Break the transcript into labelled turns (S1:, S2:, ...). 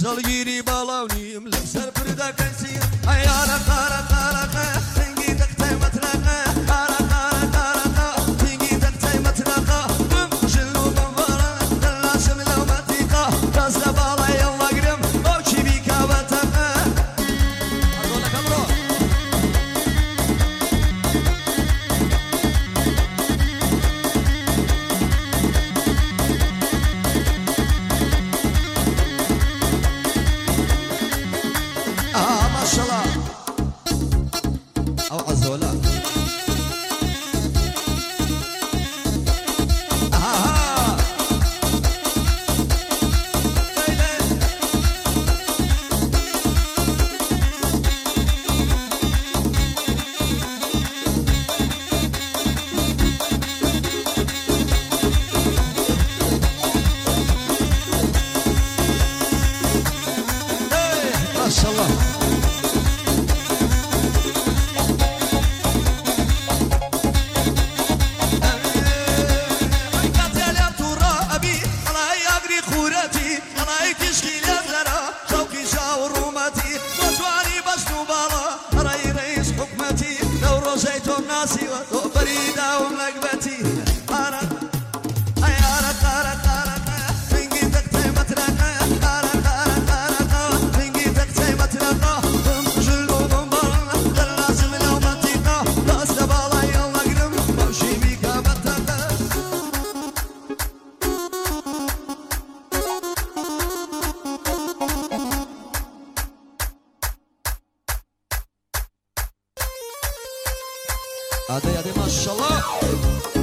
S1: جلگیری بالاونیم لسر بردا کنسی ایارا کارا کارا تنگی دکتای مطرقه کارا کارا کارا تنگی دکتای مطرقه بم جلو بمبارا دلاشم لو متیقا دست بالا یلا گرم او چی بی کابتقه اردونا کمرو ما شاء الله او عزولا ما شاء الله ناسي وبريدة وملقبتي أنا أيارا كارا كارا من جيتك تيمتنا كارا كارا كارا من جيتك تيمتنا جلو من برنا لازم لو منطقة بس بالا يلا قرم بمشي بيك بتقى هذا ما شاء الله